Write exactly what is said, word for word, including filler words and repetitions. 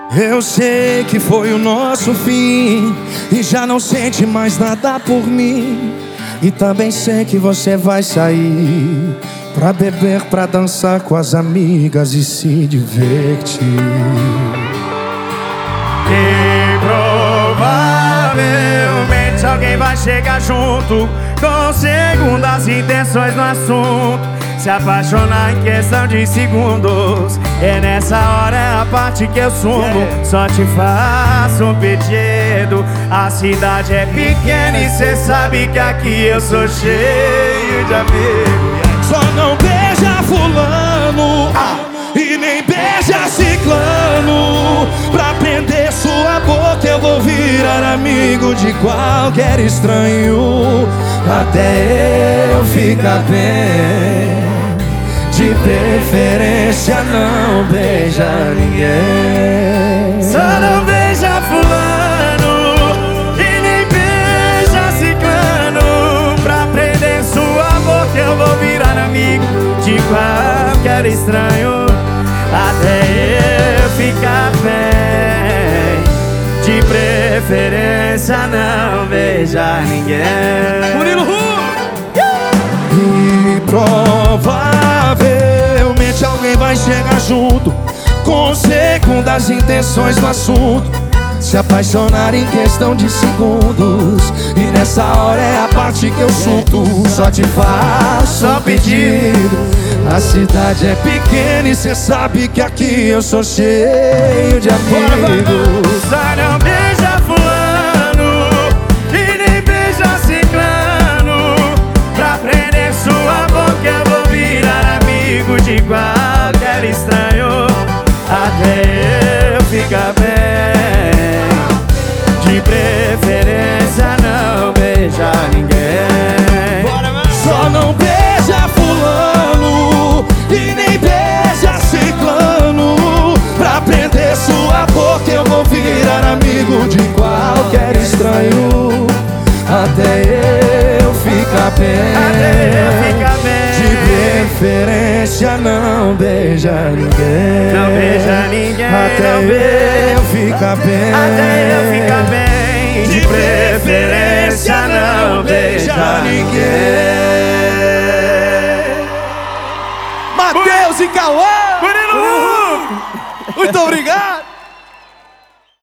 Eu sei que foi o nosso fim e já não sente mais nada por mim. E também sei que você vai sair pra beber, pra dançar com as amigas e se divertir. E provavelmente alguém vai chegar junto com segundas intenções no assunto, se apaixonar em questão de segundos. É nessa hora, é a parte que eu sumo. Só te faço um pedido. A cidade é pequena e cê sabe que aqui eu sou cheio de amigos. Só não beija fulano ah. e nem beija ciclano. Pra prender sua boca eu vou virar amigo de qualquer estranho, até eu ficar bem. De preferência não beija ninguém. Só não beija fulano e nem beija ciclano. Pra prender sua boca eu vou virar amigo de qualquer estranho, até eu ficar bem. De preferência não beija ninguém. Murilo Hu! E provavelmente alguém vai chegar junto com segundas intenções no assunto, se apaixonar em questão de segundos. E nessa hora é a parte que eu surto. Só te faço um pedido. A cidade é pequena e cê sabe que aqui eu sou cheio de amigos. Só não beija fulano e nem beija ciclano. Pra prender sua boca eu vou virar amigo de qualquer estranho, até eu ficar bem. De preferência não beija ninguém. Só não beija fulano e nem beija ciclano. Pra prender sua boca eu vou virar amigo de qualquer estranho, até eu ficar bem. Até eu ficar bem. De preferência não beija ninguém. Não beija ninguém. Até não eu ficar bem. Até eu ficar bem. De preferência não beija ninguém. Matheus e Cauã! Murilo! Muito obrigado!